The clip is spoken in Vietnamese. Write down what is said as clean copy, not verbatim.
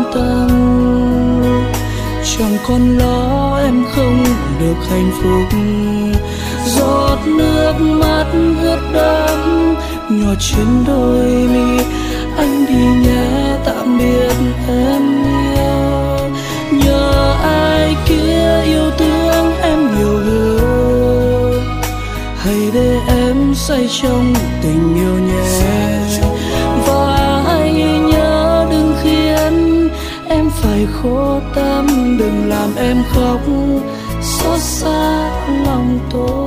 tâm. Chẳng còn lo em không được hạnh phúc, giọt nước mắt ướt đẫm nhỏ trên đôi mi. Anh đi nhé, tạm biệt em yêu. Nhờ ai kia yêu thương em nhiều hơn, hãy để em say trong tình yêu nhé. Và hãy nhớ đừng khiến em phải khổ tâm, đừng làm em khóc xót xa lòng tôi.